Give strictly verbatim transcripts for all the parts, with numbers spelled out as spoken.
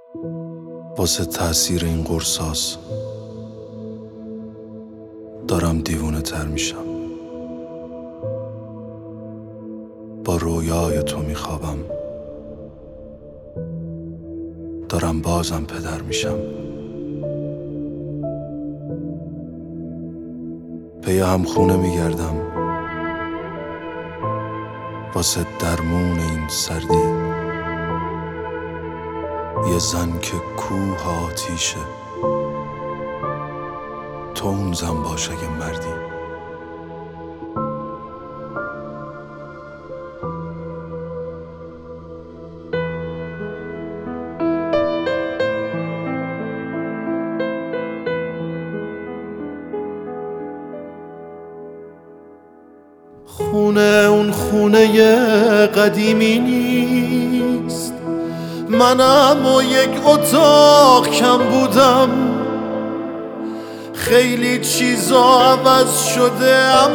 واسه تأثیر این قرصاس دارم دیوونه تر میشم. با رویای تو میخوابم، دارم بازم پدر میشم. پی هم خونه میگردم واسه درمون این سردی. یه زن که کوه آتیشه، تو اون زن باش اگه مردی. خونه اون خونه قدیمی نیست، منم و یک اتاق کم بودم. خیلی چیزا عوض شده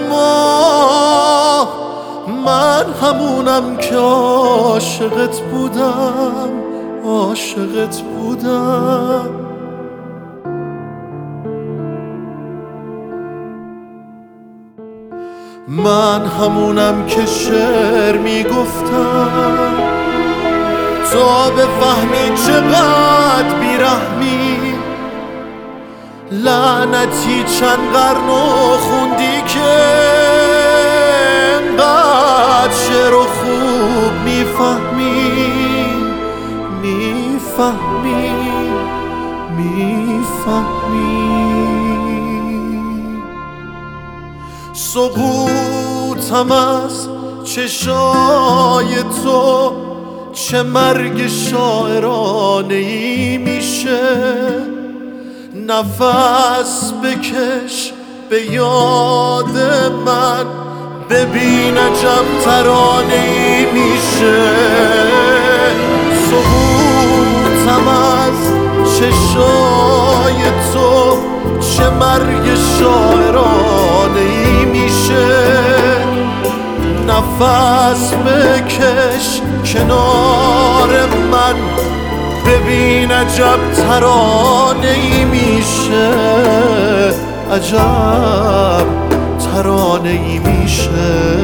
اما من همونم که عاشقت بودم، عاشقت بودم. من همونم که شعر میگفتم تا بفهمی چقدر بیرحمی. لعنتی چند قرن و خوندی که انقدر شعر و خوب میفهمی، میفهمی، میفهمی. سقوطم از چشای تو چه مرگ شاعرانه ای میشه. نفس بکش به یاد من، ببین عجب ترانه ای میشه. سقوطم از چشای تو چه مرگ شاعرانه ای میشه. نفس بکش کنار من، ببین عجب ترانه ای میشه، عجب ترانه ای میشه.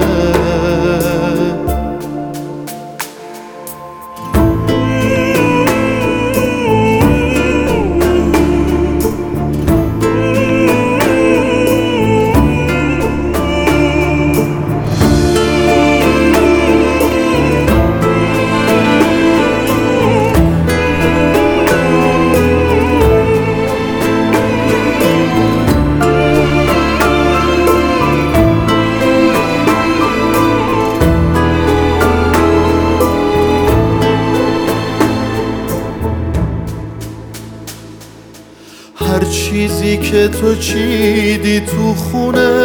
هر چیزی که تو چیدی تو خونه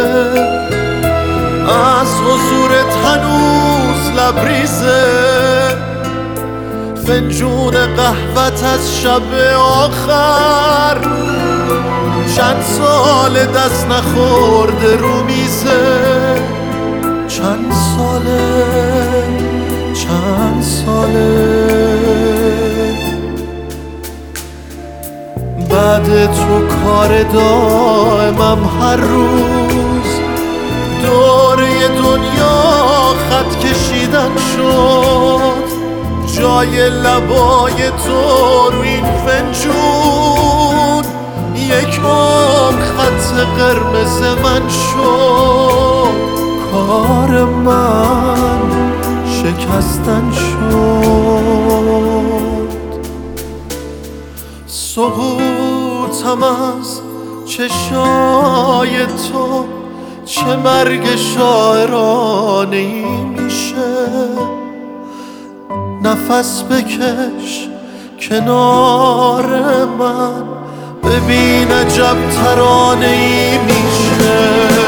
از حضورت هنوز لبریزه. فنجون قهوت از شب آخر چند سال دست نخورده رو میزه. چند ساله، چند ساله بعد تو کار دائمم هر روز دوره دنیا خط کشیدن شد. جای لبای تو رو این فنجون یک عمر خط قرمز من شد. کار من شکستن شد. سقوطم از چشای تو چه مرگ شاعرانه ای میشه. نفس بکش کنار من، ببین عجب ترانه ای میشه.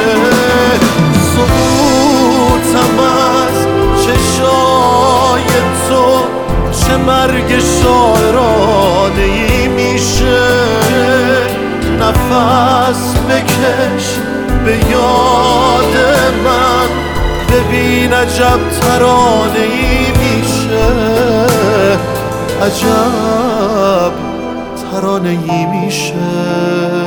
سقوطم از چشای تو چه مرگ شاعرانه ای میشه. نفس بکش به یاد من، ببین عجب ترانه ای میشه، عجب ترانه ای میشه.